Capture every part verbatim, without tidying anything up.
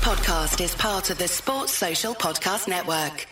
podcast is part of the Sports Social Podcast Network.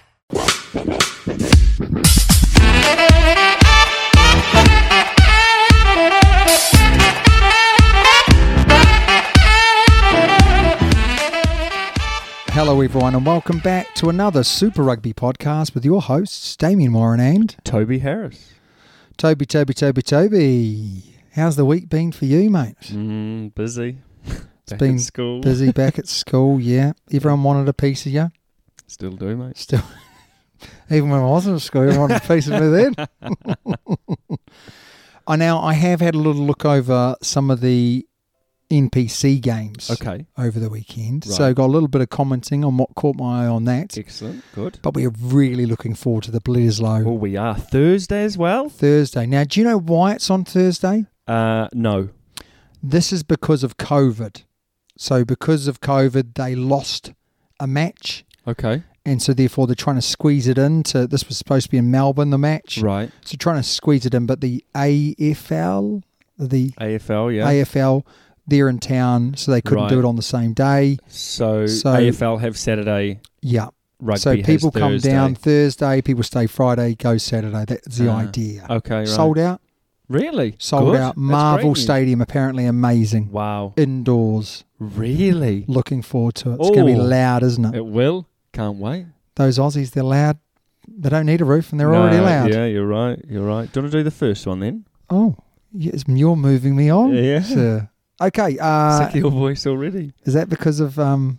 Hello everyone and welcome back to another Super Rugby podcast with your hosts Damien Warren and Toby Harris. Toby, Toby, Toby, Toby. How's the week been for you, mate? Mm, busy. It's back been at school. busy back at school, yeah. Everyone wanted a piece of you. Still do, mate. Still, even when I wasn't at school, everyone wanted a piece of me then. I now, I have had a little look over some of the N P C games Okay. over the weekend. Right. So got a little bit of commenting on what caught my eye on that. Excellent. Good. But we are really looking forward to the Bledisloe Well, we are Thursday as well. Thursday. Now, do you know why it's on Thursday? Uh, no. This is because of COVID. So because of COVID, they lost a match. Okay. And so therefore they're trying to squeeze it in. To, this was supposed to be in Melbourne, the match. Right. So trying to squeeze it in. But the A F L, the A F L, yeah. A F L, they're in town, so they couldn't Right. do it on the same day. So, So- A F L have Saturday. Yeah. Rugby so has people come Thursday. down Thursday, people stay Friday, go Saturday. That's the Ah, idea. Okay, right. Sold out. Really? Sold Good. out. That's Marvel great news. Stadium, apparently amazing. Wow. Indoors. Really? Looking forward to it. It's going to be Oh. loud, isn't it? It will. Can't wait. Those Aussies, they're loud. They don't need a roof and they're No, already loud. Yeah, you're right. You're right. Do you want to do the first one then? Oh, yes, you're moving me on, Yeah. sir. Okay, uh, Sick of your voice already. is that because of... um?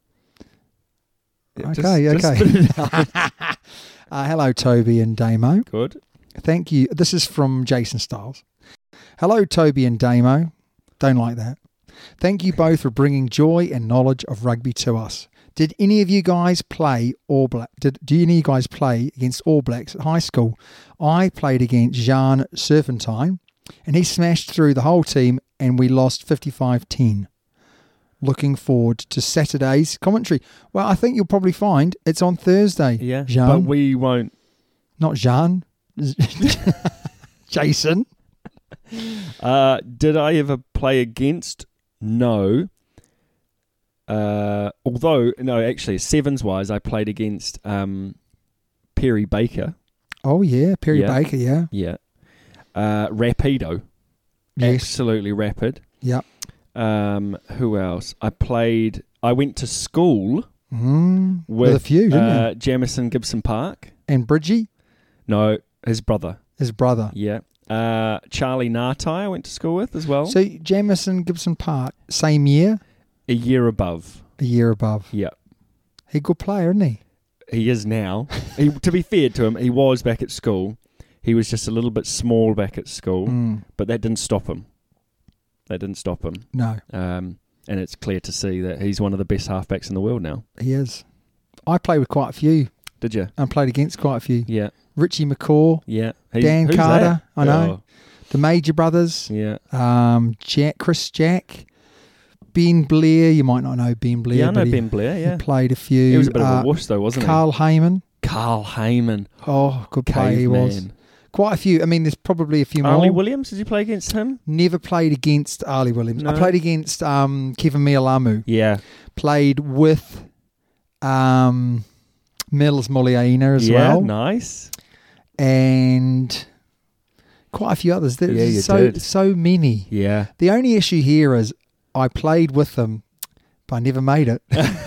Yeah, Okay, just- just okay. spit it out. uh, hello, Toby and Damo. Good. Thank you. This is from Jason Stiles. Hello, Toby and Damo. Don't like that. Thank you both for bringing joy and knowledge of rugby to us. Did any of you guys play All Black? Did do any of you guys play against All Blacks at high school? I played against Jean Serpentine, and he smashed through the whole team, and we lost fifty-five ten. Looking forward to Saturday's commentary. Well, I think you'll probably find it's on Thursday. Yeah. Jean, But we won't. not Jean. Jason. Uh, did I ever play against? No. Uh, although, no, actually, sevens-wise, I played against um, Perry Baker. Oh, yeah. Perry Yeah. Baker, yeah. Yeah. Uh, Rapido. Yes. Absolutely rapid. Yep. Um, who else? I played... I went to school Mm, with, with, a few, didn't uh, you? Jamison Gibson Park. And Bridgie, No, his brother. his brother. Yeah. Uh, Charlie Nartai I went to school with as well. So Jamison Gibson Park, same year, a year above. a year above. Yeah. He a good player, isn't he? He is now. he, to be fair to him, he was back at school. He was just a little bit small back at school, Mm, but that didn't stop him. That didn't stop him. no, Um, and it's clear to see that he's one of the best halfbacks in the world now. he is. I played with quite a few Did you? and played against quite a few. Yeah. Richie McCaw, Yeah. He- Dan who's Carter, that? I know. the Major Brothers, Oh, yeah. um, Jack, Chris Jack, Ben Blair. You might not know Ben Blair. Yeah, I know but he, Ben Blair, he yeah. played a few. He was a bit uh, of a wuss though, wasn't Carl Heyman. he? Carl Heyman. Oh, good player he was. Caveman. Quite a few. I mean, there's probably a few more. Arlie Williams, did you play against him? Never played against Ali Williams. I No. played against um, Kevin Mialamu. Yeah. Played with um, Mills Moliaina as yeah, well. nice. And quite a few others. There's Yeah, you so, did. so many. Yeah. The only issue here is I played with them, but I never made it.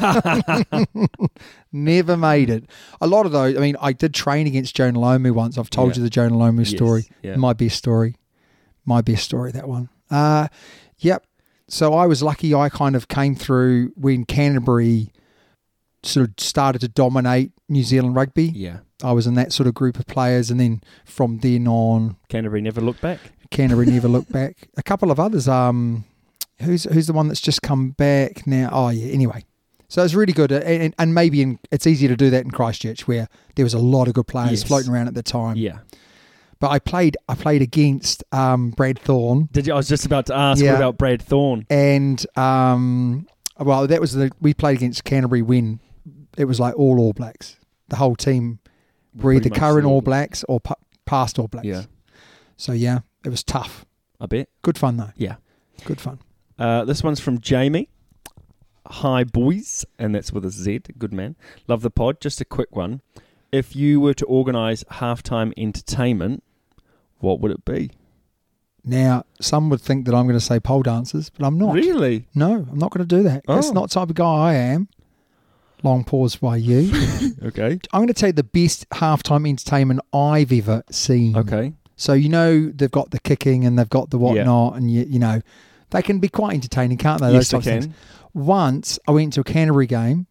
Never made it. A lot of those, I mean, I did train against Jonah Lomu once. I've told Yeah. you the Jonah Lomu Yes, story. yeah. My best story. My best story, that one. Uh, yep. So I was lucky I kind of came through when Canterbury sort of started to dominate New Zealand rugby. Yeah. I was in that sort of group of players, and then from then on, Canterbury never looked back. Canterbury never looked back. A couple of others. Um, who's who's the one that's just come back now? Oh yeah. Anyway, so it's really good, and, and maybe in, it's easier to do that in Christchurch, where there was a lot of good players Yes. floating around at the time. Yeah. But I played I played against um, Brad Thorne, Did you? I was just about to ask Yeah. what about Brad Thorne. and um, well, that was the we played against Canterbury when it was like all All Blacks. The whole team were either Pretty much current the All All Blacks or pa- past All Blacks. Yeah. So yeah, it was tough. I bet. Good fun though. Yeah. Good fun. Uh, this one's from Jamie. Hi, boys, and that's with a Z. Good man. Love the pod. Just a quick one. If you were to organise halftime entertainment, what would it be? Now, some would think that I'm going to say pole dancers, but I'm not. Really? No, I'm not going to do that. Oh. That's not the type of guy I am. Long pause by you. Okay. I'm going to tell you the best halftime entertainment I've ever seen. Okay. So, you know, they've got the kicking and they've got the whatnot, and, you, you know, they can be quite entertaining, can't they? Yes, Those types they of can. things. Once I went to a Canterbury game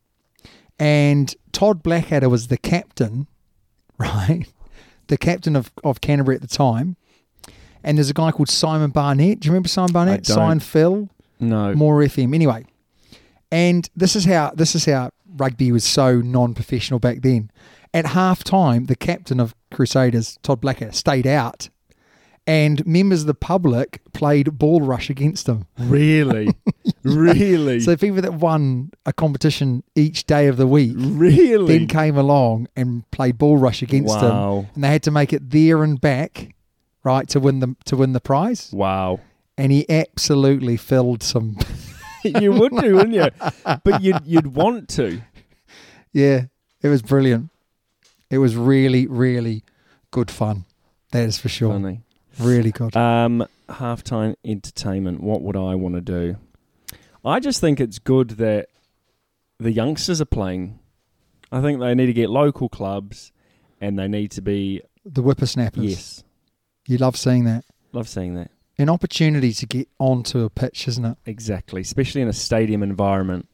and Todd Blackadder was the captain, right? The captain of, of Canterbury at the time. And there's a guy called Simon Barnett. Do you remember Simon Barnett? I don't. Sign Phil. No. More F M. Anyway. And this is how this is how rugby was so non-professional back then. At half time, the captain of Crusaders, Todd Blackadder, stayed out. And members of the public played ball rush against him. Really? Really? So people that won a competition each day of the week really? then came along and played ball rush against Wow. him. And they had to make it there and back, right, to win the to win the prize. Wow. And he absolutely filled some. You would do, wouldn't you? But you'd, you'd want to. Yeah, it was brilliant. It was really, really good fun. That is for sure. Funny. Really good. Um, halftime entertainment. What would I want to do? I just think it's good that the youngsters are playing. I think they need to get local clubs, and they need to be. The whippersnappers. Yes, You love seeing that. love seeing that. An opportunity to get onto a pitch, isn't it? Exactly, especially in a stadium environment,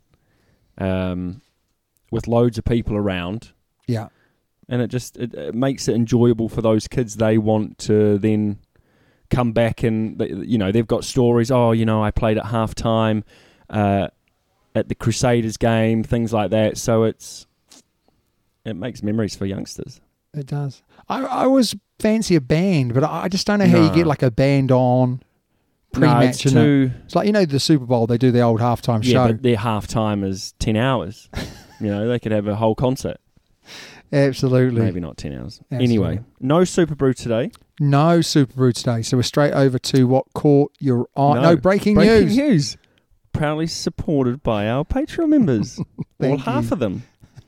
um, with loads of people around. Yeah. And it just it, it makes it enjoyable for those kids. They want to then come back and, you know, they've got stories. Oh, you know, I played at halftime uh, at the Crusaders game, things like that. So it's it makes memories for youngsters. It does. I, I always fancy a band, but I I just don't know how No. you get like a band on pre-match. No, it's and a- too. It's like, you know, the Super Bowl, they do the old halftime Yeah, show. but their halftime is ten hours. You know, they could have a whole concert. Absolutely. Maybe not ten hours. Absolutely. Anyway, no Super Brew today. No Super Brew today. So we're straight over to what caught your eye. No, No. breaking, Breaking news. news. Proudly supported by our Patreon members. All Thank half you. of them.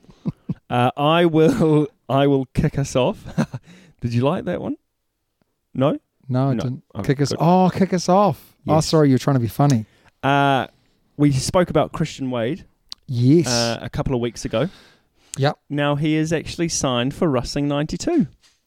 Uh, I will I will kick us off. Did you like that one? No? No, I No. didn't. Oh, kick us. good. Oh, kick us off. Oh, Yes. sorry, you're trying to be funny. Uh, we spoke about Christian Wade Yes. uh, a couple of weeks ago. Yep. Now he is actually signed for Rustling ninety-two.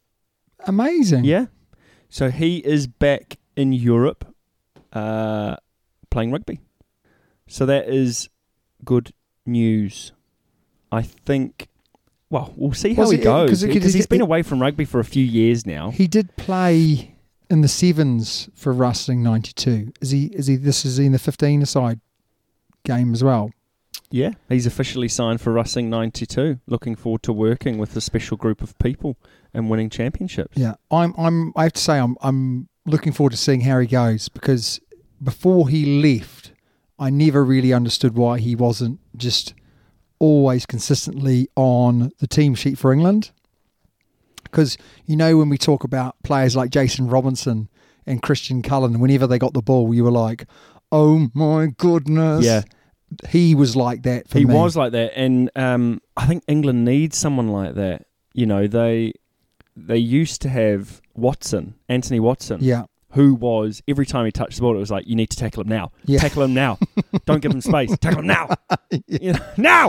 Amazing. Yeah. So he is back in Europe uh, playing rugby. So that is good news. I think, well, we'll see how Was he it- goes. 'cause it- Because he's it- been it- away from rugby for a few years now. He did play in the sevens for Rustling ninety-two. Is he? Is he? This is in the fifteen-a-side game as well. Yeah, he's officially signed for Rustling ninety-two. Looking forward to working with a special group of people and winning championships. Yeah, I'm. I'm. I have to say, I'm. I'm looking forward to seeing how he goes, because before he left, I never really understood why he wasn't just always consistently on the team sheet for England. Because, you know, when we talk about players like Jason Robinson and Christian Cullen, whenever they got the ball, you were like, "Oh my goodness!" Yeah. He was like that for He me. was like that, and um, I think England needs someone like that. You know, they they used to have Watson, Anthony Watson, Yeah. who was, every time he touched the ball, it was like, you need to tackle him now. Yeah. Tackle him now. Don't give him space. Tackle him now. You know, now!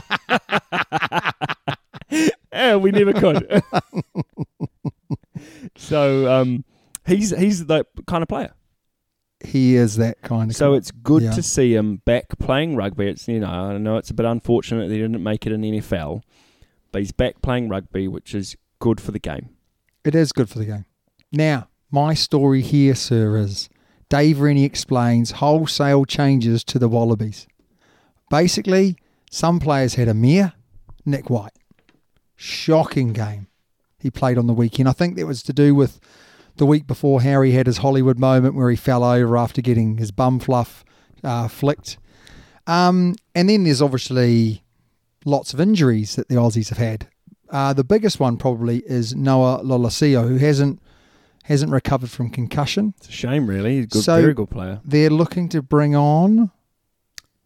Yeah, we never could. So um, he's he's the kind of player. He is that kind of So guy. it's good Yeah. to see him back playing rugby. It's, you know, I know it's a bit unfortunate that he didn't make it in the N F L, but he's back playing rugby, which is good for the game. It is good for the game. Now, my story here, sir, is Dave Rennie explains wholesale changes to the Wallabies. Basically, some players had a mare. Nick White. Shocking game he played on the weekend. I think that was to do with the week before Harry had his Hollywood moment where he fell over after getting his bum fluff uh, flicked. Um, and then there's obviously lots of injuries that the Aussies have had. Uh, the biggest one probably is Noah Lolosio, who hasn't hasn't recovered from concussion. It's a shame, really. He's a good, So- very good player. They're looking to bring on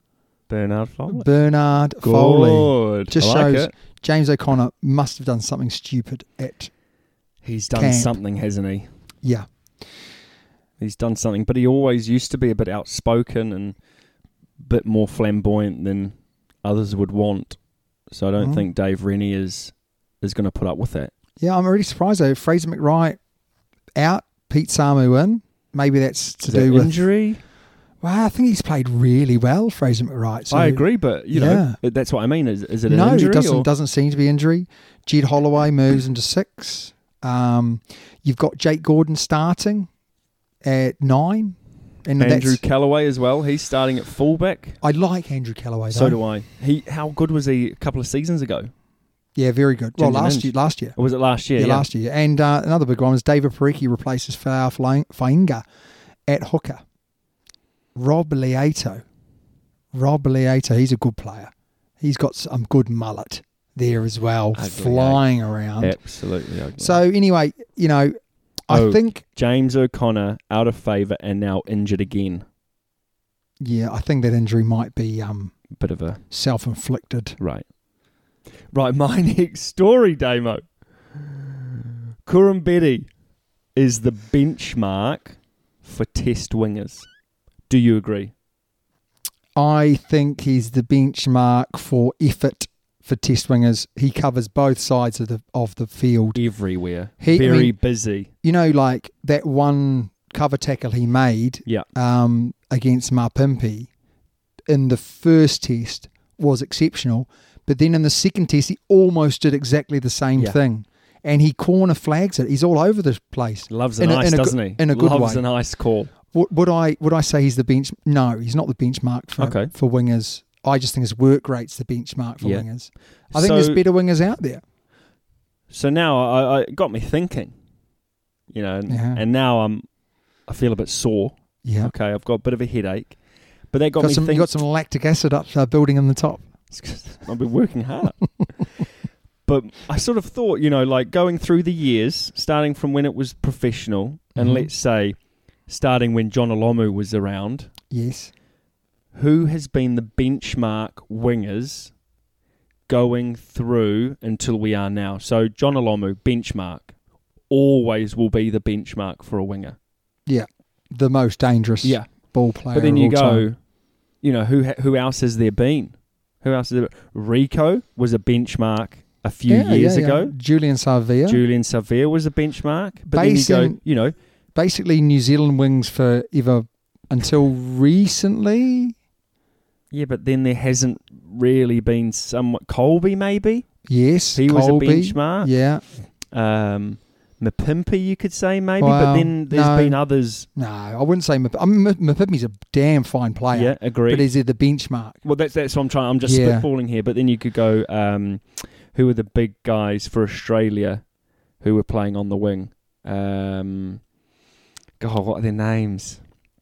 Bernard Foley. Bernard Foley. Good. Just I like shows it. James O'Connor must have done something stupid at, He's done camp. something, hasn't he? yeah. He's done something, but he always used to be a bit outspoken and a bit more flamboyant than others would want. So I don't Mm. think Dave Rennie is is going to put up with that. Yeah, I'm really surprised though. Fraser McWright out, Pete Samu in. Maybe that's to Is do that with injury? Well, I think he's played really well, Fraser McWright. So, I agree, but you yeah. know that's what I mean. Is is it an no, injury? it doesn't or? doesn't seem to be injury. Jed Holloway moves into six. Um, you've got Jake Gordon starting at nine. And Andrew that's, Callaway as well. He's starting at fullback. I like Andrew Callaway though. So do I. He how good was he a couple of seasons ago? Yeah, very good. Well, Ginger last Ninja. year, last year. Or was it last year? Yeah, Yeah, last year. And uh, another big one was David Pariki replaces Falau Fainga at hooker. Rob Lieto. Rob Lieto, he's a good player. He's got some good mullet there as well, Ugly, flying around. Absolutely. Ugly. So anyway, you know, I Oh. think, James O'Connor out of favour and now injured again. yeah, I think that injury might be um, Bit of a self-inflicted. right. Right, my next story, Damo. Kurumbeti is the benchmark for test wingers. Do you agree? I think he's the benchmark for effort for test wingers. He covers both sides of the of the field. Everywhere. He- I Very mean- busy. You know, like that one cover tackle he made Yeah. um, against Mapimpi in the first test was exceptional, but then in the second test he almost did exactly the same Yeah. thing, and he corner flags it. He's all over the place. Loves a In a- nice, in a doesn't good- he? in a good Loves way. a nice call. Would, would I would I say he's the bench? No, he's not the benchmark for Okay. for wingers. I just think his work rate's the benchmark for Yeah. wingers. I think So- there's better wingers out there. So now I, I it got me thinking, you know, and, Yeah. and now I'm I feel a bit sore. Yeah, Okay, I've got a bit of a headache, but that got, got me some, you thinking. got some lactic acid up uh, building in the top. I've been working hard. But I sort of thought, you know, like going through the years, starting from when it was professional, and Mhm. let's say starting when John Olomu was around, Yes. who has been the benchmark wingers going through until we are now? So John Olomu, benchmark, always will be the benchmark for a winger. Yeah, the most dangerous Yeah. ball player. But then of you all go, time. you know, who ha- who else has there been? Who else has there been? Rico was a benchmark a few Yeah, years yeah, yeah. ago. Julian Savia. Julian Savia was a benchmark. But Based then you in- go, you know, Basically, New Zealand wings forever until recently. yeah, but then there hasn't really been somewhat. Colby, maybe? Yes, He was a Colby. benchmark. Yeah. Um, Mapimpi, you could say, maybe. Well, but then there's no. been others. No, I wouldn't say Map- I mean, Map- Mapimpi's a damn fine player. Yeah, agree. But is he the benchmark? Well, that's that's what I'm trying. I'm just Yeah. spitballing here. But then you could go, um, who are the big guys for Australia who were playing on the wing? Um, God, what are their names?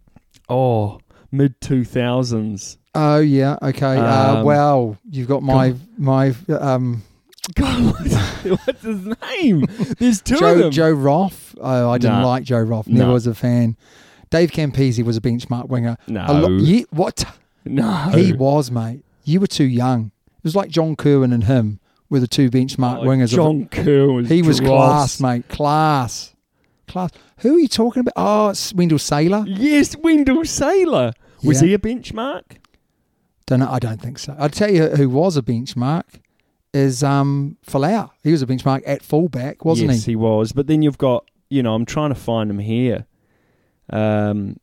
Oh, mid two thousands. Oh yeah, okay. uh, Um, well, you've got my my um, God, what's, what's his name? There's two of Joe them. Joe Roth. Oh, I didn't Nah. like Joe Roth. Never Nah. was a fan. Dave Campese was a benchmark winger. No, A lo- ye- what? no, He was, mate. You were too young. It was like John Kerwin and him were the two benchmark Oh, wingers. of- John Kerr was. he was dross. class, mate. Class. Class. Who are you talking about? Oh, it's Wendell Saylor. Yes, Wendell Saylor. Was Yeah. he a benchmark? Don't know. I don't think so. I'll tell you who was a benchmark is um Falau. He was a benchmark at fullback, wasn't yes, he? he was. But then you've got, you know, I'm trying to find him here. Um,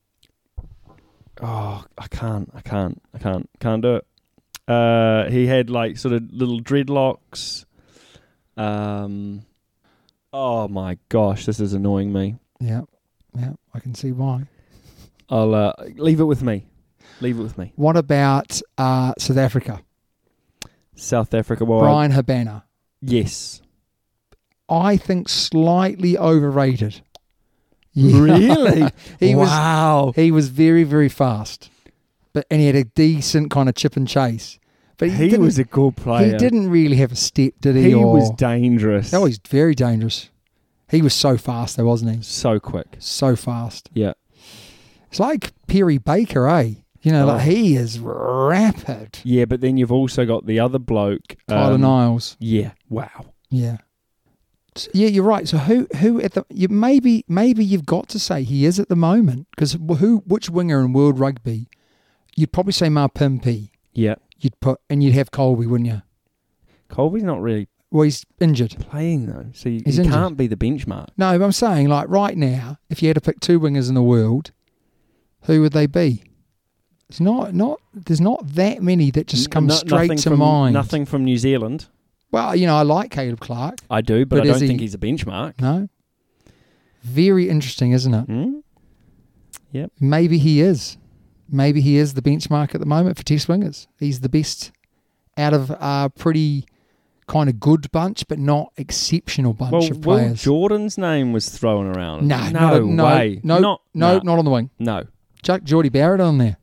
oh, I can't, I can't, I can't, can't do it. Uh, he had like sort of little dreadlocks. Um, oh my gosh, this is annoying me. Yeah, yeah. I can see why. I'll uh, leave it with me. Leave it with me. What about uh, South Africa? South Africa. Well, Brian Habana. yes. I think slightly overrated. Yeah. Really? he wow. was he was very very fast, but and he had a decent kind of chip and chase. But he, He didn't, was a good player. he didn't really have a step, did he? He or, was dangerous. Oh, he's very dangerous. He was so fast, though, wasn't he? so quick. So fast. Yeah. It's like Perry Baker, eh? You know, Oh. like he is rapid. Yeah, but then you've also got the other bloke. Tyler um, Niles. Yeah. Wow. Yeah. S- Yeah, you're right. So who who at the you maybe maybe you've got to say he is at the moment, because who which winger in World Rugby? You'd probably say Mapimpi. Yeah. You'd put and you'd have Colby, wouldn't you? Colby's not really Well, he's injured. playing though, so you, He's you injured. can't be the benchmark. No, but I'm saying like right now, if you had to pick two wingers in the world, who would they be? It's not not there's not that many that just come No- straight nothing to from, mind. Nothing from New Zealand. Well, you know, I like Caleb Clark. I do, but, But I is don't he- think he's a benchmark. No. Very interesting, isn't it? Hmm? Maybe he is. Maybe he is the benchmark at the moment for Test wingers. He's the best out of a pretty kind of good bunch, but not exceptional bunch Well, of Will players. Jordan's name was thrown around. no, no not a- no, way. No, not, no, nah. not on the wing. No. Chuck Geordie Barrett on there.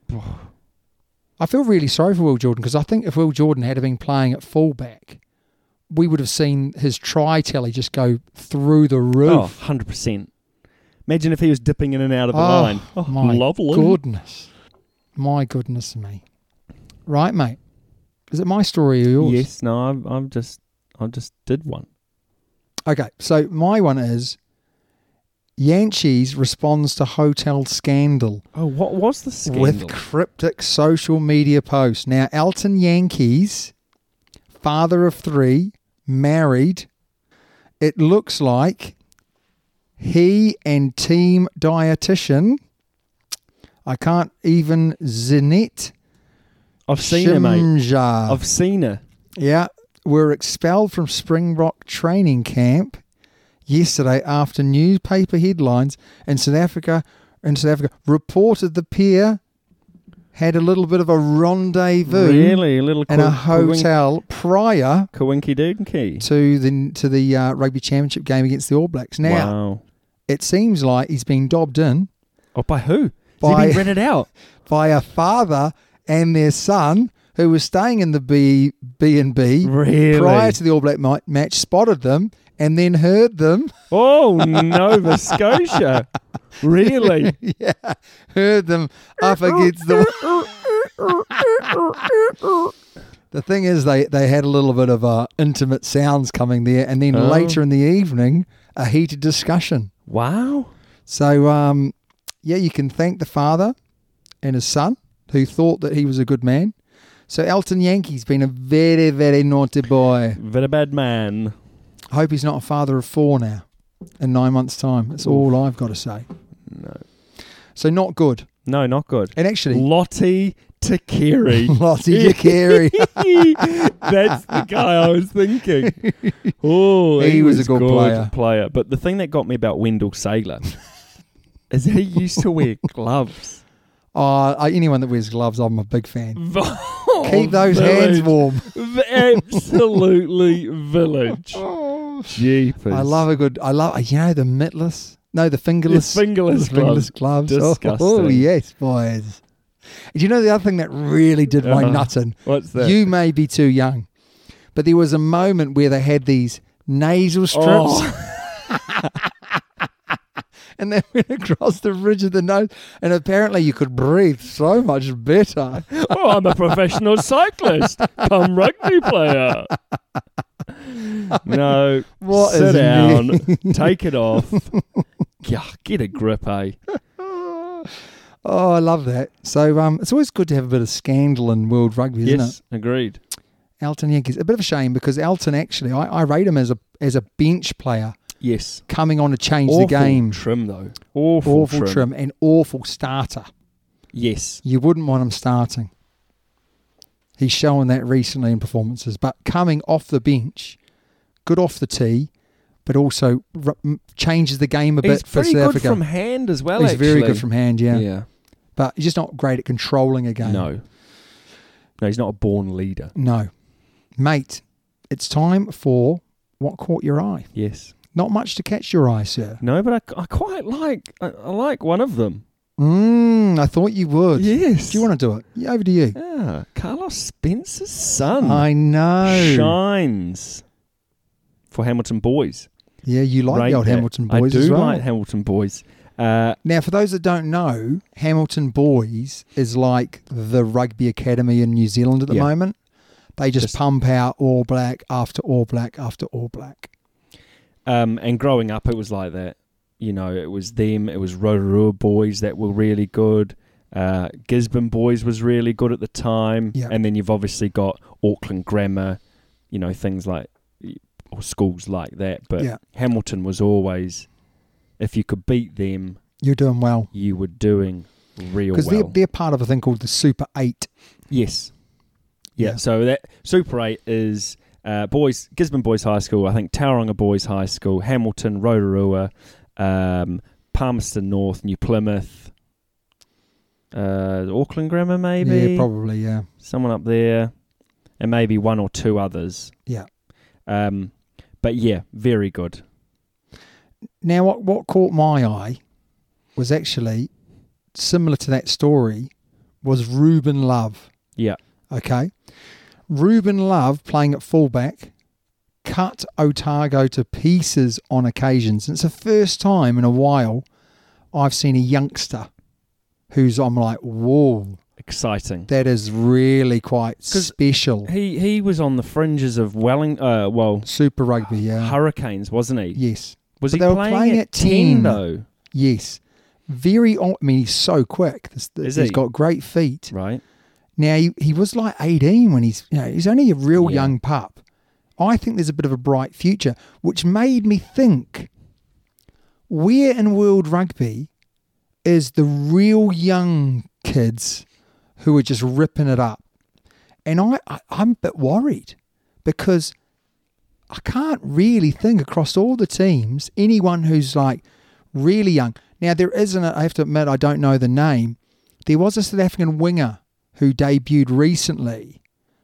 I feel really sorry for Will Jordan, because I think if Will Jordan had been playing at fullback, we would have seen his try tally just go through the Oh, roof. one hundred percent. Imagine if he was dipping in and out of the Oh, line. Oh, my lovely. goodness. My goodness me. Right, mate. Is it my story or yours? Yes, no, I've, I've just, I just did one. Okay, so my one is Yankees responds to hotel scandal Oh, what was the scandal? with cryptic social media posts. Now, Elton Yankees, father of three, married. It looks like he and team dietitian, I can't even, Zinette I've seen her, mate. Shimja. I've seen her. Yeah, were expelled from Springbok training camp yesterday after newspaper headlines in South Africa in South Africa reported the pair had a little bit of a rendezvous Really? A little in a co- hotel prior Coinky dinky. to the to the uh, rugby championship game against the All Blacks. Now, Wow. it seems like he's been dobbed in Oh, by who? By- Has he been rented out? by a father and their son who was staying in the B B and B Really? prior to the All Black mi- match, spotted them and then heard them. Oh, Nova Scotia. Really? yeah, heard them up against the. The thing is, they, they had a little bit of uh, intimate sounds coming there, and then Oh. later in the evening, a heated discussion. Wow. So, um, yeah, you can thank the father and his son, who thought that he was a good man. So Elton Yankee's been a very, very naughty boy. Very bad man. I hope he's not a father of four now in nine months' time. That's all I've got to say. No. So not good. No, not good. And actually, Lottie Takiri. Lottie Takiri. That's the guy I was thinking. Oh, he, He was a good player. player. But the thing that got me about Wendell Saylor is that he used to wear gloves. Oh, I- anyone that wears gloves, I'm a big fan. Oh, Keep those hands village. warm. Absolutely village. Jeepers. I love a good. I love you know the mittless. No, the fingerless. The fingerless the fingerless gloves. Disgusting. Oh, yes, boys. Do you know the other thing that really did my Uh-huh. nutting? What's that? You may be too young, but there was a moment where they had these nasal strips. Oh. And they went across the ridge of the nose, and apparently you could breathe so much better. Oh, I'm a professional cyclist. Come rugby player. No. What sit is down. me? Take it off. Yeah, get a grip, eh? Oh, I love that. So um, it's always good to have a bit of scandal in world rugby, isn't Yes, agreed. it? Elton Yankees. A bit of a shame because Elton actually, I, I rate him as a as a bench player Yes. coming on to change Awful the game. trim, though. Awful, Awful trim. trim. and awful starter. Yes. You wouldn't want him starting. He's shown that recently in performances, but coming off the bench, good off the tee, but also r- m- changes the game a He's bit for pretty South good Africa. from hand as well, He's actually. very good from hand, yeah. Yeah. But he's just not great at controlling a game. No. No, he's not a born leader. No. Mate, it's time for what caught your eye. Yes. Not much to catch your eye, sir. No, but I, I quite like I, I like one of them. Mmm, I thought you would. Yes. Do you want to do it? Yeah, over to you. Yeah. Carlos Spencer's son I know. shines for Hamilton Boys. Yeah, you like Rate the old that. Hamilton boys I do as well. like Hamilton Boys. Uh, Now, for those that don't know, Hamilton Boys is like the rugby academy in New Zealand at the Yeah. moment. They just, Just- pump out All Black after All Black after All Black. um, and growing up, it was like that. You know, it was them. It was Rotorua boys that were really good. Uh, Gisborne boys was really good at the time. Yeah. And then you've obviously got Auckland Grammar, you know, things like, or schools like that. But Yeah. Hamilton was always, if you could beat them, You're doing well. you were doing real Because well. they're, they're part of a thing called the Super eight. Yes. Yeah, Yeah. so that Super eight is uh, boys, Gisborne Boys High School, I think Tauranga Boys High School, Hamilton, Rotorua, um, Palmerston North, New Plymouth, uh, Auckland Grammar maybe, Yeah, probably, yeah. someone up there, and maybe one or two others. Yeah. Um, but yeah, very good. Now, what, what caught my eye was actually similar to that story was Ruben Love. Yeah. Okay. Ruben Love playing at fullback cut Otago to pieces on occasions. And it's the first time in a while I've seen a youngster who's, I'm like, whoa, Exciting. that is really quite special. He he was on the fringes of Welling, uh, well, Super rugby, yeah. Hurricanes, wasn't he? Yes. Was But he they were playing, playing at at ten, ten. though? Yes. Very, on, I mean, he's so quick. This, this, Is he's he? got great feet. Right. Now, he, he was like eighteen when he's, you know, he's only a real Yeah. young pup. I think there's a bit of a bright future, which made me think, where in world rugby is the real young kids who are just ripping it up? And I, I, I'm a bit worried because I can't really think across all the teams anyone who's like really young. Now, there isn't, a, I have to admit, I don't know the name. There was a South African winger who debuted recently,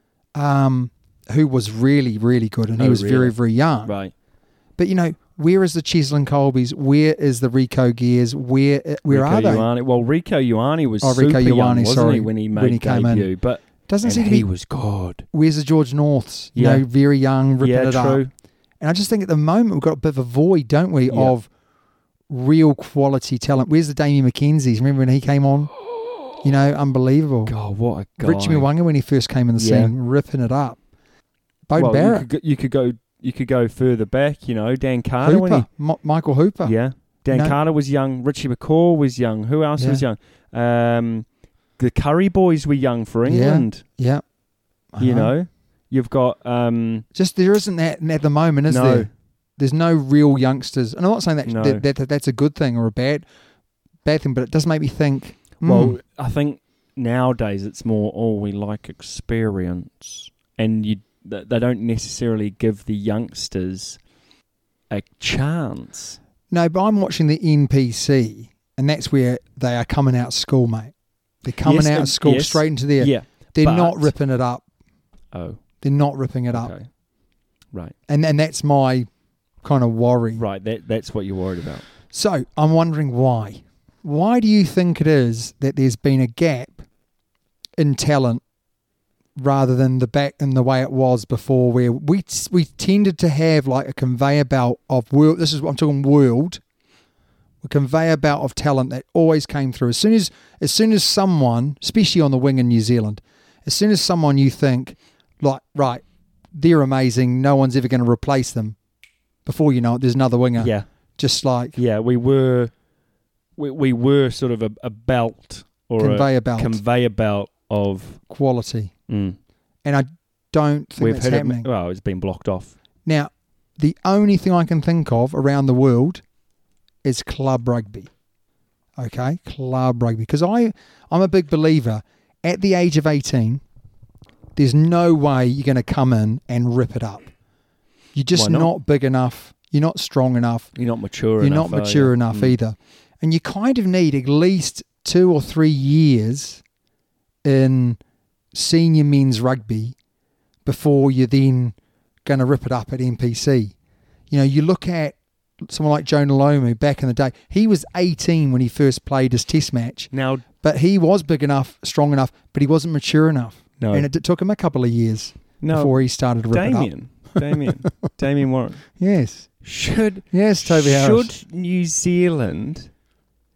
um, who was really, really good, and he Oh, was really? very, very young. Right. But, you know, where is the Cheslin Colbys? Where is the Rico Gears? Where where Rico are they? Ioane. Well, Rico Ioane was Oh, Rico super young, Ioane, wasn't sorry, he, when he made when he came in. debut? But Doesn't and seem to he be. was good. Where's the George Norths? You Yeah. know, very young, ripping Yeah, it true. up. And I just think at the moment we've got a bit of a void, don't we, Yeah. of real quality talent. Where's the Damien McKenzie's? Remember when he came on? You know, unbelievable. God, what a guy. Richie Mwanga when he first came in the Yeah. scene, ripping it up. Bode well, Barrett, You could, go, you could go. You could go further back. You know, Dan Carter. When Hooper, Mi- Michael Hooper. he, yeah, Dan No. Carter was young. Richie McCaw was young. Who else Yeah. was young? Um, the Curry boys were young for Yeah. England. Yeah. You Uh-huh. know, you've got. Um, Just there isn't that at the moment, is No. there? There's no real youngsters. And I'm not saying that, No. that, that that's a good thing or a bad bad thing, but it does make me think, hmm, Well, I think nowadays it's more, oh, we like experience, and you th- they don't necessarily give the youngsters a chance. no, but I'm watching the N P C, and that's where they are coming out of school, mate. They're coming Yes, out um, of school yes. straight into there. Yeah, They're but- not ripping it up. Oh, They're not ripping it up. okay, right, And and that's my kind of worry. right. That that's what you're worried about. So I'm wondering why. Why do you think it is that there's been a gap in talent rather than the back in the way it was before, where we we tended to have like a conveyor belt of world. This is what I'm talking world. A conveyor belt of talent that always came through. As soon as as soon as someone, especially on the wing in New Zealand, as soon as someone you think like right, they're amazing. No one's ever going to replace them. Before you know it, there's another winger. Yeah, Just like yeah. We were, we we were sort of a, a belt or conveyor a belt conveyor belt of. quality. Mm, And I don't think we've that's hit happening. it. Well, it's been blocked off. Now, the only thing I can think of around the world is club rugby. Okay? Club rugby. Because I, I'm a big believer, at the age of eighteen, there's no way you're going to come in and rip it up. You're just Why not? not big enough. You're not strong enough. You're not mature You're enough. not are mature you? enough Mm. either. And you kind of need at least two or three years in senior men's rugby before you're then going to rip it up at N P C. You know, you look at someone like Jonah Lomu back in the day. He was eighteen when he first played his test match, Now, but he was big enough, strong enough, but he wasn't mature enough. no, And it, it took him a couple of years no. before he started to rip it up. Damien, Damien, Damien Warren. Yes. Should Yes, Toby Harris. should New Zealand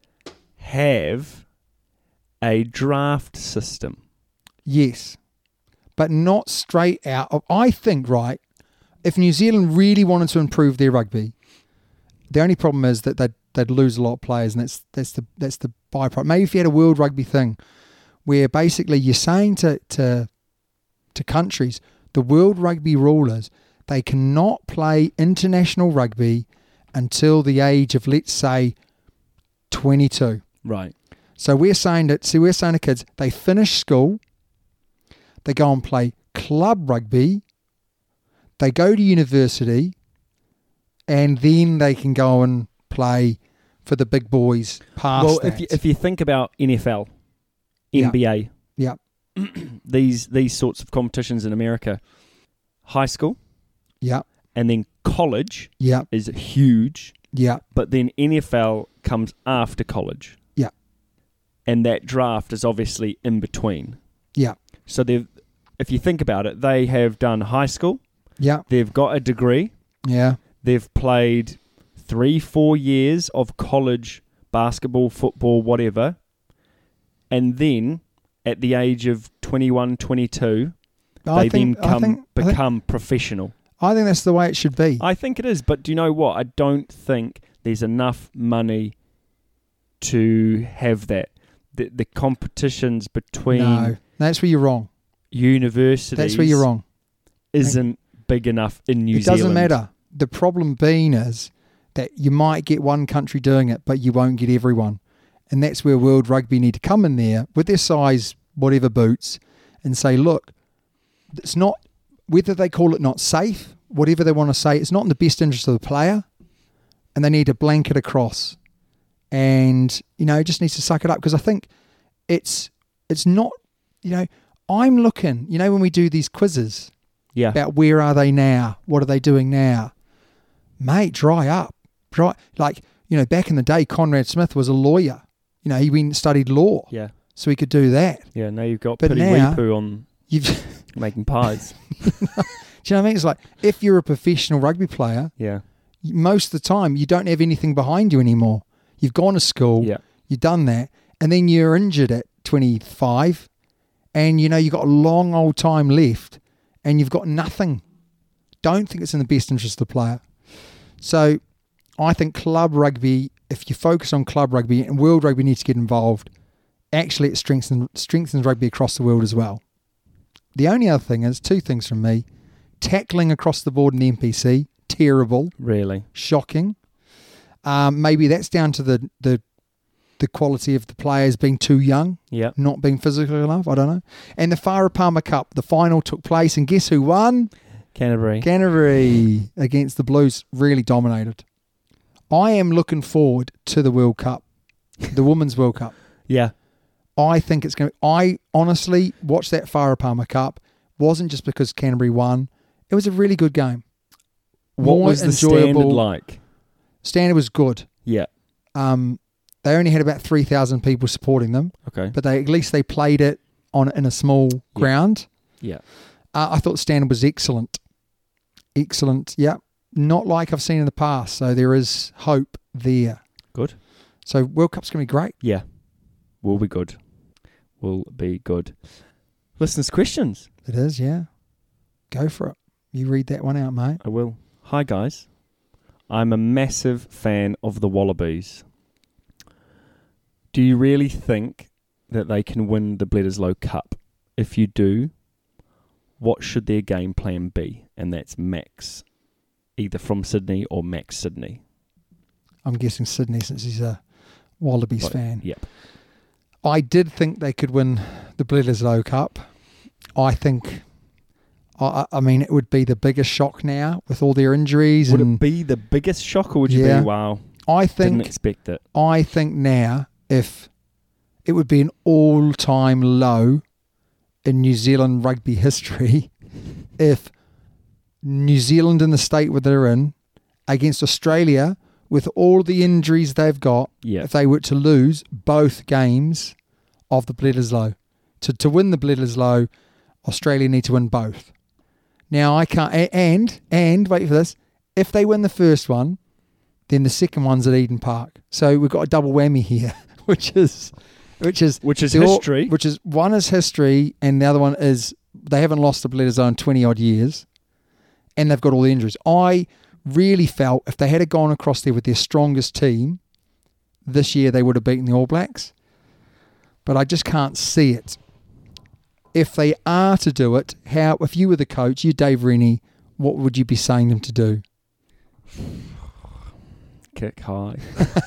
have a draft system. Yes, but not straight out of, I think, right, if New Zealand really wanted to improve their rugby, the only problem is that they'd, they'd lose a lot of players, and that's that's the that's the byproduct. Maybe if you had a World Rugby thing where basically you're saying to to to countries, the World Rugby rulers, they cannot play international rugby until the age of, let's say, twenty-two. Right. So we're saying that, see, we're saying to kids, they finish school, they go and play club rugby, they go to university, and then they can go and play for the big boys past Well, that. if you, if you think about N F L, N B A, yeah, these these sorts of competitions in America, high school yeah, and then college yeah, is huge, yeah, but then N F L comes after college. yeah, And that draft is obviously in between. yeah, So they've, if you think about it, they have done high school, yeah, they've got a degree, yeah, they've played three, four years of college basketball, football, whatever, and then at the age of twenty-one, twenty-two, I they think, then come, I think, I think, become professional. I think that's the way it should be. I think it is, but do you know what? I don't think there's enough money to have that. The, the competitions between No, that's where you're wrong. universities That's where you're wrong. isn't big enough in New It Zealand. doesn't matter. The problem being is that you might get one country doing it, but you won't get everyone. And that's where World Rugby need to come in there with their size, whatever boots, and say, look, it's not, whether they call it not safe, whatever they want to say, it's not in the best interest of the player, and they need to blanket across. And, you know, just needs to suck it up, because I think it's it's not, you know, I'm looking, you know, when we do these quizzes Yeah. about where are they now, what are they doing now, mate, dry up. Dry, like, you know, back in the day, Conrad Smith was a lawyer. You know, he went and studied law, Yeah. so he could do that. Yeah. Now you've got But Piri now- Weepu on You've, making pies. do you know what I mean? It's like, if you're a professional rugby player, Yeah. you- most of the time you don't have anything behind you anymore. You've gone to school, Yeah. you've done that, and then you're injured at twenty-five, and you know you've got a long old time left, and you've got nothing. Don't think it's in the best interest of the player. So I think club rugby, if you focus on club rugby, and World Rugby needs to get involved, actually it strengthens, strengthens rugby across the world as well. The only other thing is, two things from me, tackling across the board in the N P C, terrible, Really. shocking. Um, maybe that's down to the, the the quality of the players being too young, Yeah. not being physical enough. I don't know. And the Farah Palmer Cup, the final took place, and guess who won? Canterbury. Canterbury against the Blues, really dominated. I am looking forward to the World Cup, the Women's World Cup. Yeah. I think it's going to... I honestly watched that Farah Palmer Cup. Wasn't just because Canterbury won. It was a really good game. What More was the enjoyable. standard like? Standard was good. Yeah. Um, they only had about three thousand people supporting them, Okay. but they at least they played it on in a small ground. Yeah. Uh, I thought the standard was excellent. Excellent, yeah. Not like I've seen in the past, so there is hope there. Good. So World Cup's going to be great. Yeah. Will be good. Will be good. Listeners' questions. It is, yeah. Go for it. You read that one out, mate. I will. Hi, guys. I'm a massive fan of the Wallabies. Do you really think that they can win the Bledisloe Cup? If you do, what should their game plan be? And that's Max, either from Sydney or Max Sydney. I'm guessing Sydney since he's a Wallabies Right, fan. Yep. I did think they could win the Bledisloe Cup. I think, I, I mean, it would be the biggest shock now with all their injuries. Would and it be the biggest shock, or would you Yeah. be, wow, I didn't think, expect it? I think now, if it would be an all-time low in New Zealand rugby history, if New Zealand in the state where they're in against Australia with all the injuries they've got, Yeah. if they were to lose both games of the Bledisloe. To to win the Bledisloe, Australia need to win both. Now, I can't... a- And, and, wait for this, if they win the first one, then the second one's at Eden Park. So we've got a double whammy here. which is which is Which is the All- history. which is one is history, and the other one is they haven't lost the Bledisloe in twenty odd years, and they've got all the injuries. I really felt if they had gone across there with their strongest team this year, they would have beaten the All Blacks. But I just can't see it. If they are to do it, how? If you were the coach, you Dave Rennie, what would you be saying them to do? Kick high.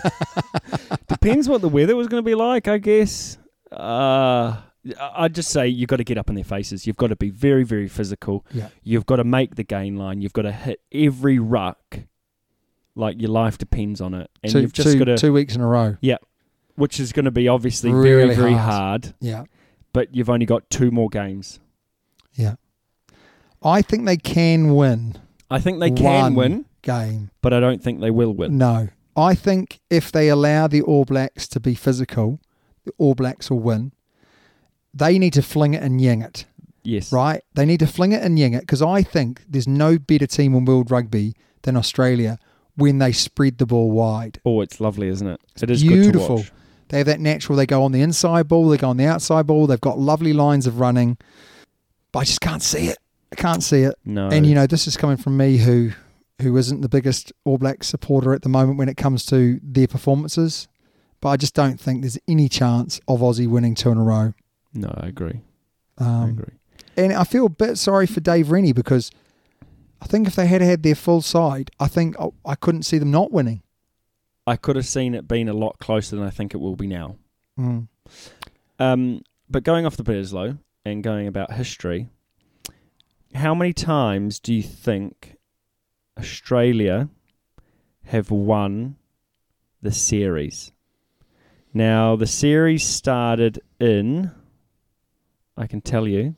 Depends what the weather was going to be like, I guess. Uh, I'd just say you've got to get up in their faces. You've got to be very, very physical. Yeah. You've got to make the gain line. You've got to hit every ruck like your life depends on it. And two, you've just two, got to... two weeks in a row. Yeah, which is going to be obviously Really very, very hard. hard. Yeah. But you've only got two more games. Yeah. I think they can win. I think they can one win, game. but I don't think they will win. No. I think if they allow the All Blacks to be physical, the All Blacks will win. They need to fling it and ying it, Yes. right? They need to fling it and ying it because I think there's no better team in world rugby than Australia when they spread the ball wide. Oh, it's lovely, isn't it? It's it is beautiful. good to watch. They have that natural, they go on the inside ball, they go on the outside ball, they've got lovely lines of running, but I just can't see it. I can't see it. No. And, you know, this is coming from me who who isn't the biggest All Black supporter at the moment when it comes to their performances, but I just don't think there's any chance of Aussie winning two in a row. No, I agree. Um, I agree. And I feel a bit sorry for Dave Rennie because I think if they had had their full side, I think I, I couldn't see them not winning. I could have seen it being a lot closer than I think it will be now. Mm. Um, but going off the Bledisloe and going about history, how many times do you think Australia have won the series? Now, the series started in, I can tell you,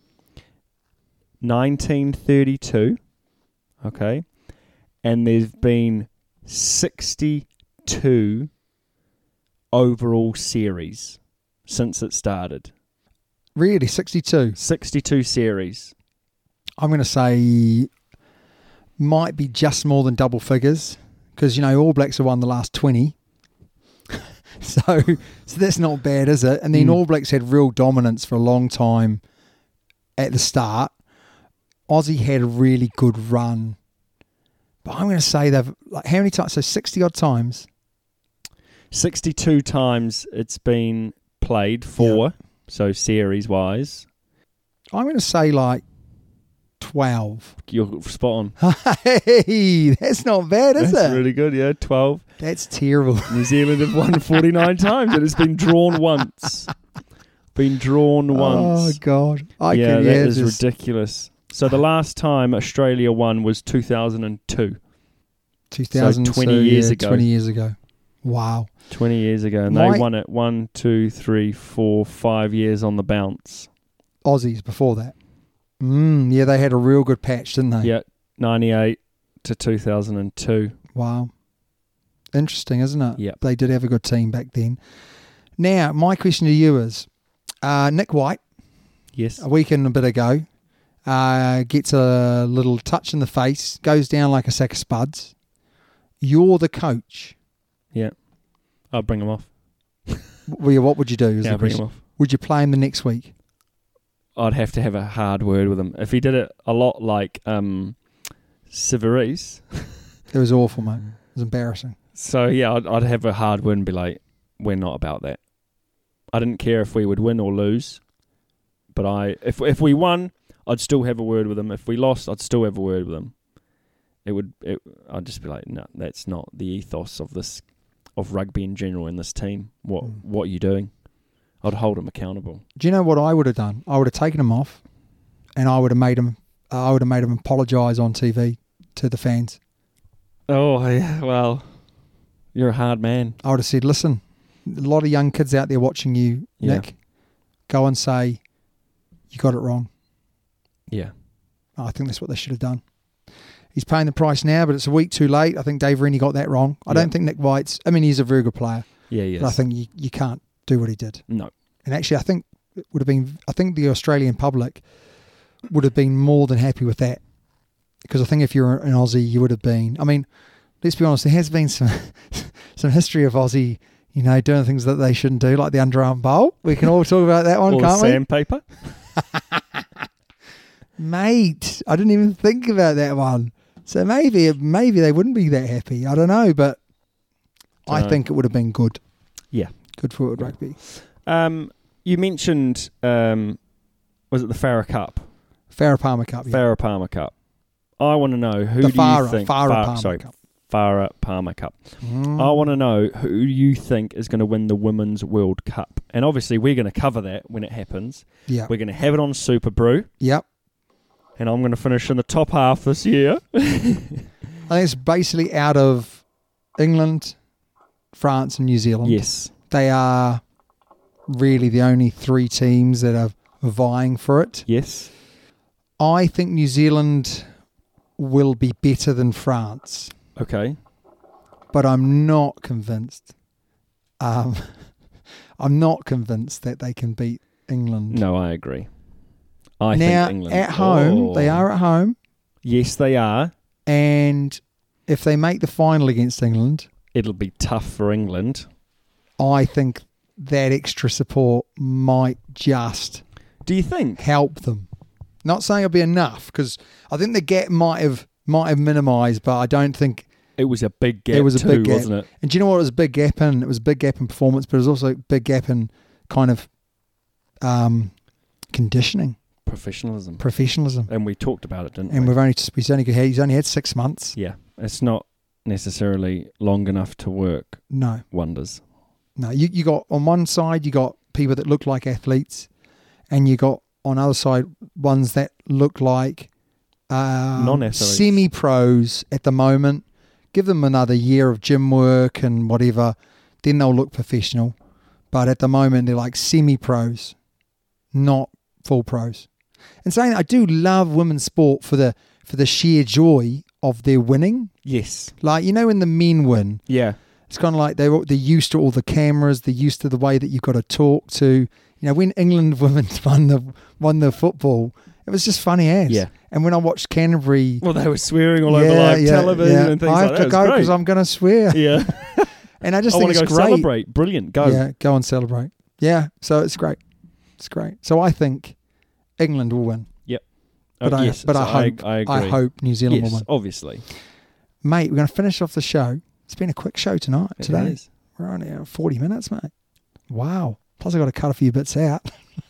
nineteen thirty-two, okay, and there's been sixty-two overall series since it started. Really, sixty-two? sixty-two series. I'm going to say might be just more than double figures because, you know, All Blacks have won the last twenty. so so that's not bad, is it? And then Mm. All Blacks had real dominance for a long time at the start. Aussie had a really good run. But I'm going to say they've, like, how many times? So sixty odd times. sixty-two times it's been played for, Yeah. so series-wise. I'm going to say like twelve. You're spot on. Hey, that's not bad, is That's it? really good, yeah, twelve. That's terrible. New Zealand have won forty-nine times and it's been drawn once. Been drawn Oh, once. God. I yeah, can, that yeah, is just- ridiculous. So the last time Australia won was two thousand two. two thousand two, so twenty years yeah, ago. twenty years ago. Wow. twenty years ago. And My- they won it one, two, three, four, five years on the bounce. Aussies before that. Mm, yeah, they had a real good patch, didn't they? Yeah, ninety-eight to two thousand two. Wow. Interesting, isn't it? Yep. They did have a good team back then. Now, my question to you is, uh, Nick White, Yes. a week and a bit ago, uh, gets a little touch in the face, goes down like a sack of spuds. You're the coach. Yeah. I'll bring him off. Well, yeah, what would you do? Is Yeah, the I'll bring him question. off. Would you play him the next week? I'd have to have a hard word with him. If he did it a lot like um, Severis, It was awful, mate. It was embarrassing. so yeah, I'd, I'd have a hard word and be like, we're not about that. I didn't care if we would win or lose, but I if if we won, I'd still have a word with him. If we lost, I'd still have a word with him. It would. It, I'd just be like, no, that's not the ethos of this, of rugby in general in this team. What Mm. what are you doing? I'd hold him accountable. Do you know what I would have done? I would have taken him off, and I would have made him. Uh, I would have made him apologise on T V to the fans. Oh yeah, well, you're a hard man. I would have said, "Listen, a lot of young kids out there watching you, Yeah. Nick. Go and say you got it wrong." Yeah. I think that's what they should have done. He's paying the price now, but it's a week too late. I think Dave Rennie got that wrong. I Yeah. don't think Nick White's. I mean, he's a very good player, Yeah, yes. but I think you, you can't do what he did. no. And actually, I think it would have been. I think the Australian public would have been more than happy with that, because I think if you're an Aussie, you would have been. I mean, let's be honest. There has been some some history of Aussie, you know, doing things that they shouldn't do, like the underarm bowl. We can all talk about that one, Or can't sandpaper. we? Mate, I didn't even think about that one. So maybe maybe they wouldn't be that happy. I don't know, but I Dunno. think it would have been good. Yeah. Good for World Rugby. Um, you mentioned, um, was it the Farah Cup? Farah Palmer Cup, yeah. Farah Palmer Cup. I want to know who the do Farah, you think... Farah Far- Palmer sorry, Cup. Farah Palmer Cup. Mm. I want to know who you think is going to win the Women's World Cup. And obviously we're going to cover that when it happens. Yeah. We're going to have it on Super Brew. Yep. And I'm going to finish in the top half this year. I think it's basically out of England, France and New Zealand. Yes. They are really the only three teams that are vying for it. Yes. I think New Zealand will be better than France, Okay. but I'm not convinced. Um, I'm not convinced that they can beat England. No, I agree. I now, think England... at home, Oh. they are at home, Yes, they are. and if they make the final against England, It'll be tough for England. I think that extra support might just Do you think? help them. Not saying it'll be enough, because I think the gap might have might have minimised, but I don't think It was a big gap it was a too, big gap. wasn't it? And do you know what it was a big gap in? It was a big gap in performance, but it was also a big gap in kind of um, conditioning, Professionalism. professionalism. And we talked about it, didn't And we? we've only he's only had, he's only had six months. Yeah. It's not necessarily long enough to work No, wonders. no. You you got on one side you got people that look like athletes, and you got on the other side ones that look like um, Non-athletes. semi-pros at the moment. Give them another year of gym work and whatever, then they'll look professional. But at the moment, they're like semi-pros, not full pros. And saying that, I do love women's sport for the for the sheer joy of their winning. Yes. Like, you know, when the men win, Yeah. it's kind of like they're, they're used to all the cameras, they're used to the way that you've got to talk to. You know, when England women won the won the football, it was just funny as. Yeah. And when I watched Canterbury... Well, they were swearing all over live television and things I like have that. to go because I'm going to swear. Yeah. And I just I think want to it's go great. celebrate. Brilliant. Go. Yeah, go and celebrate. Yeah, so it's great. It's great. So I think England will win. Yep. But Oh, I, yes, but I so hope I, agree. I hope New Zealand Yes, will win. obviously. Mate, we're going to finish off the show. It's been a quick show tonight, It today. is. We're only at forty minutes, mate. Wow. Plus I've got to cut a few bits out.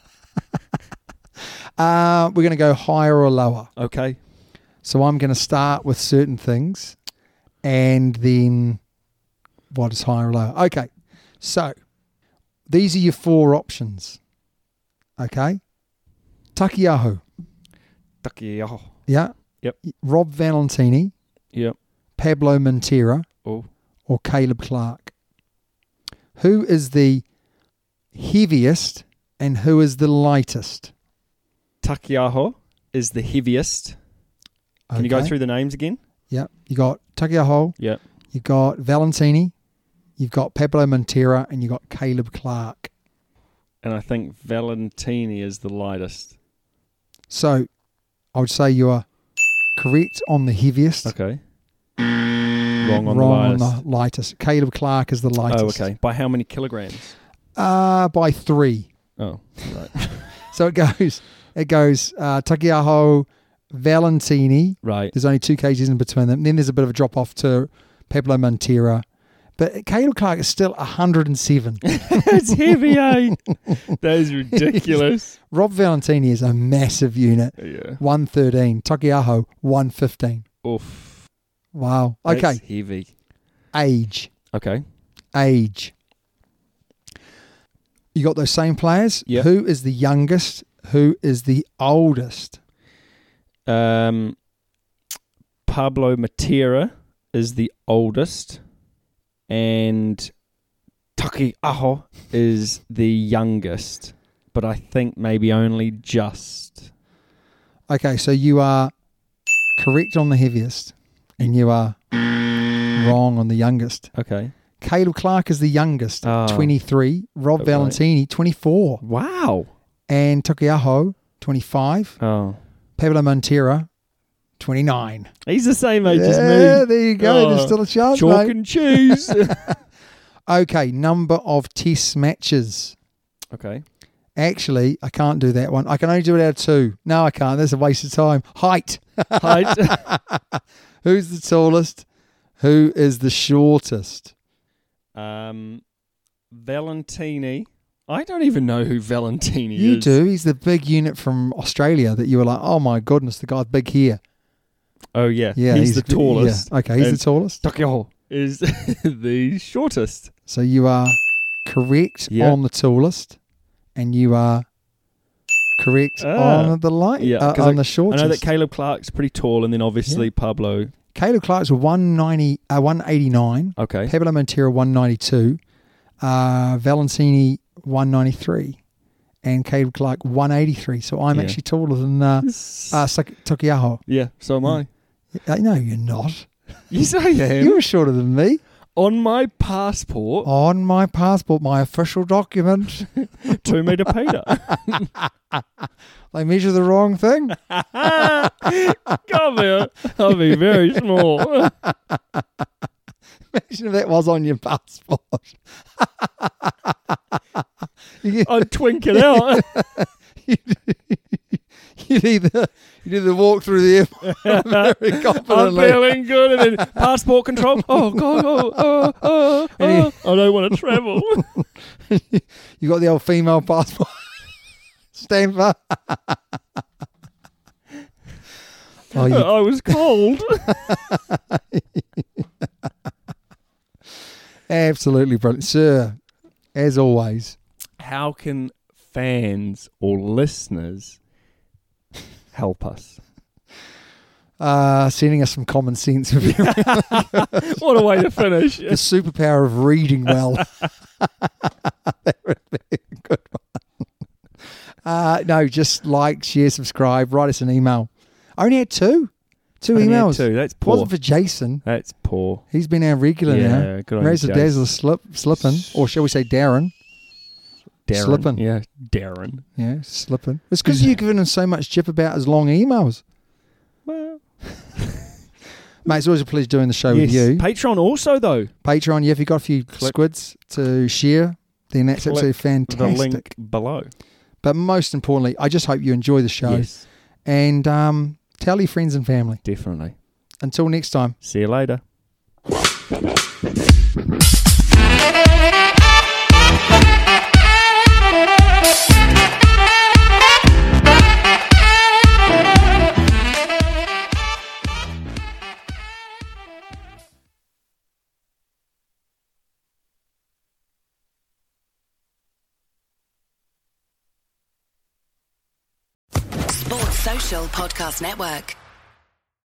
uh, we're going to go higher or lower. Okay. So I'm going to start with certain things and then what is higher or lower? Okay. So these are your four options. Okay. Takiaho. Takiaho. Yeah. Yep. Rob Valentini, Yep. Pablo Montera, Oh. or Caleb Clark. Who is the heaviest and who is the lightest? Takiaho is the heaviest. Can you go Okay. through the names again? Yeah. You got Takiaho, Yep. you got Valentini, you've got Pablo Montera, and you got Caleb Clark. And I think Valentini is the lightest. So I would say you are correct on the heaviest. Okay. Wrong on wrong the lightest. on the lightest. Caleb Clark is the lightest. Oh, okay. By how many kilograms? Uh, by three. Oh, right. So it goes, it goes uh, Takiaho, Valentini. Right. There's only two kgs in between them. Then there's a bit of a drop off to Pablo Montera. But Caleb Clark is still one hundred seven. It's heavy, eh? That is ridiculous. Rob Valentini is a massive unit. Yeah. one thirteen. Takiaho, one fifteen. Oof. Wow. That's Okay. heavy. Age. Okay. Age. You got those same players? Yep. Who is the youngest? Who is the oldest? Um, Pablo Montera is the oldest, and Takiaho is the youngest, but I think maybe only just. Okay, so you are correct on the heaviest, and you are wrong on the youngest. Okay. Caleb Clark is the youngest, Oh. twenty-three. Rob Okay. Valentini, twenty-four. Wow. And Takiaho, twenty-five. Oh, Pablo Montera, twenty-nine. he's the same age as Yeah, me. there you go. Oh, There's still a chance, Chalk mate. and cheese. Okay, number of test matches. Okay. Actually, I can't do that one. I can only do it out of two. No, I can't. That's a waste of time. Height. Height. Who's the tallest? Who is the shortest? um, Valentini. I don't even know who Valentini You is. do. He's the big unit from Australia that you were like, oh my goodness, the guy's big here. Oh, yeah. Yeah, he's, the tallest. Yeah. Okay, he's And the tallest. Takeo is the shortest. So you are correct Yeah. on the tallest, and you are correct Ah. on the light, Yeah, uh, 'cause on I- the shortest. I know that Caleb Clark's pretty tall, and then obviously Yeah. Pablo. Caleb Clark's one ninety, uh, one eighty-nine. Okay. Pablo Montero one ninety-two. Uh, Valentini one ninety-three. And Caleb Clark one eighty-three. So I'm Yeah. actually taller than uh, uh, Sak- Tokiaho. Yeah, so am I. Uh, no, you're not. Yes, I am. You're shorter than me. On my passport, On my passport, my official document, two metre Peter. they measure the wrong thing. Come here. I'll be very small. Imagine if that was on your passport. you, I'd twink it out. you'd, either, you'd either walk through the airport very I'm confidently. feeling good. And then passport control. Oh, God. Oh, oh, oh, oh. I don't want to travel. You got the old female passport stamper. Oh, you, I was cold. absolutely brilliant. Sir, as always, How can fans or listeners help us? uh, sending us some common sense. Would be What a way to finish. the superpower of reading well. That would be a good one. Uh, no, just like, share, subscribe, write us an email. I only had two. Two Only had emails. two. That's It poor. wasn't for Jason. That's poor. He's been our regular Yeah, now. good on Raise you, the Jason. dazzler slip, slipping. Or shall we say Darren? Darren. Slippin'. Yeah, Darren. Yeah, slipping. It's because you've given him so much chip about his long emails. Well, Mate, it's always a pleasure doing the show yes. with you. Patreon also, though. Patreon, yeah, if you've got a few Click squids to share, then that's Click absolutely the fantastic. link below. But most importantly, I just hope you enjoy the show. Yes, And um, tell your friends and family. definitely. Until next time. See you later. Sports Social Podcast Network.